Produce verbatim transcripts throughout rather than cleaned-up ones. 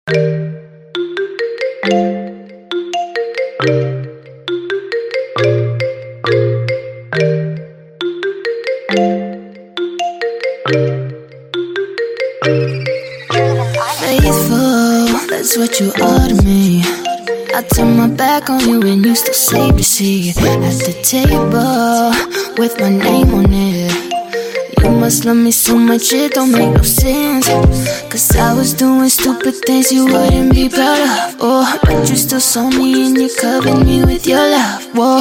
Faithful, that's what you are to me. I turn my back on you and you still save the seat at the table with my name on it. You must love me so much it don't make no sense, cause I was doing stupid things you wouldn't be proud of. Oh, but you still saw me and you covered me with your love. Whoa,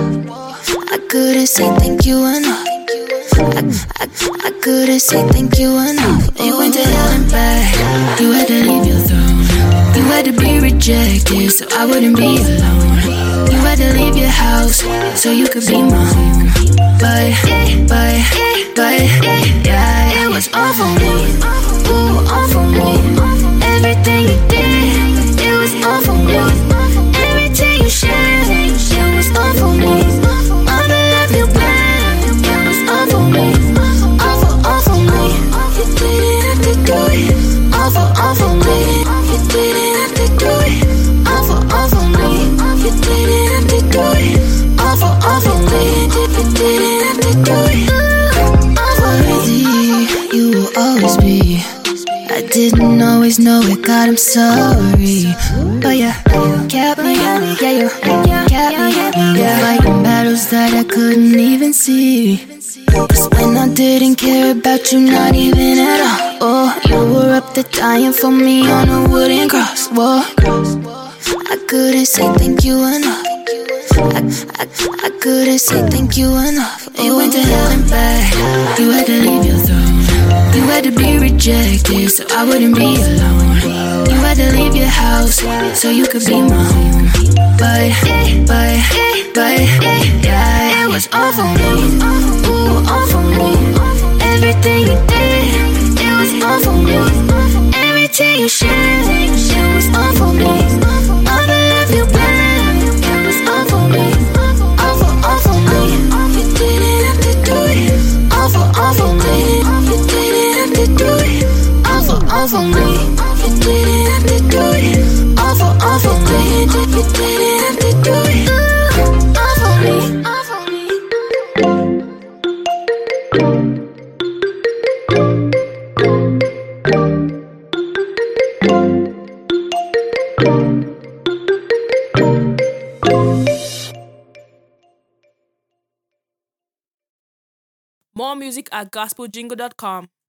I couldn't say thank you enough. I, I, I couldn't say thank you enough. You went to hell and back. You had to leave your throne. You had to be rejected so I wouldn't be alone. You had to leave your house so you could be my home. But, but, but, yeah, it was all for me. Ooh, all for me. Everything you did, it was all for me. Everything you shared, it was all for me. All the love you planned, it was all for me. All for, all for me. You didn't have to do it. All for, all for me. You didn't have to do it. All for, all for me. You didn't have to do it. All for, all for me. You didn't have to do it. All for me. You will always be. I didn't always know it, God, I'm sorry. But yeah, kept me, yeah, you kept me, yeah, fighting battles that I couldn't even see. Cause when I didn't care about you, not even at all. Oh, you were up there dying for me on a wooden cross. Whoa, I couldn't say thank you enough. I, I, I couldn't say thank you enough. You went to hell and back. You had to leave your throne. You had to be rejected so I wouldn't be alone. You had to leave your house so you could be my home. But, but, but, yeah, it was all for me. Ooh, all for me. Everything you did, it was all for me. Everything you shared, it was all for me. All the love you planned, it was all for me. All for, all for me. You didn't have to do it. All for, all for me. You didn't have to do it. All for, all for me. You didn't have to do it. All for, all for me. You didn't have to do it. All for me. All for me. More music at gospel jingle dot com.